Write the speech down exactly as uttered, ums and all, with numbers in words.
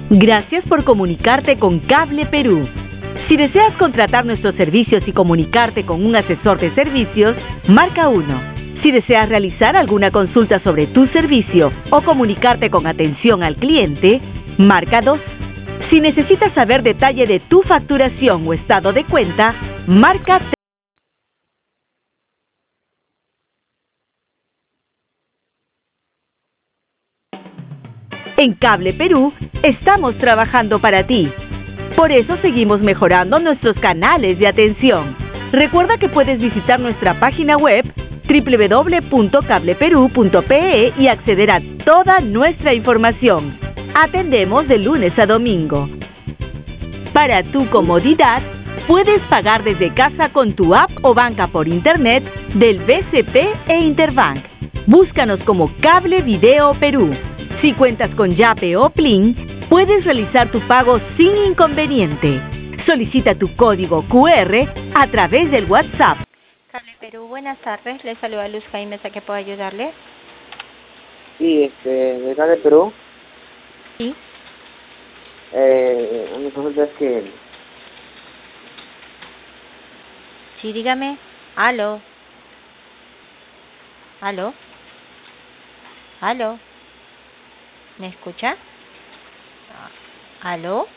Gracias por comunicarte con Cable Perú. Si deseas contratar nuestros servicios y comunicarte con un asesor de servicios, marca uno. Si deseas realizar alguna consulta sobre tu servicio o comunicarte con atención al cliente, marca dos. Si necesitas saber detalle de tu facturación o estado de cuenta, marca tres. En Cable Perú estamos trabajando para ti. Por eso seguimos mejorando nuestros canales de atención. Recuerda que puedes visitar nuestra página web doble u doble u doble u punto cable perú punto pe e y acceder a toda nuestra información. Atendemos de lunes a domingo. Para tu comodidad, puedes pagar desde casa con tu app o banca por internet del B C P e Interbank. Búscanos como Cable Video Perú. Si cuentas con Yape o Plin, puedes realizar tu pago sin inconveniente. Solicita tu código cu erre a través del WhatsApp. Cable Perú, buenas tardes. Le saluda Luz Jaime, ¿a qué puedo ayudarle? Sí, este, de Cable Perú. Sí. Eh, mi consulta es que... Sí, dígame. Aló. Aló. Aló. ¿Me escucha? ¿Aló?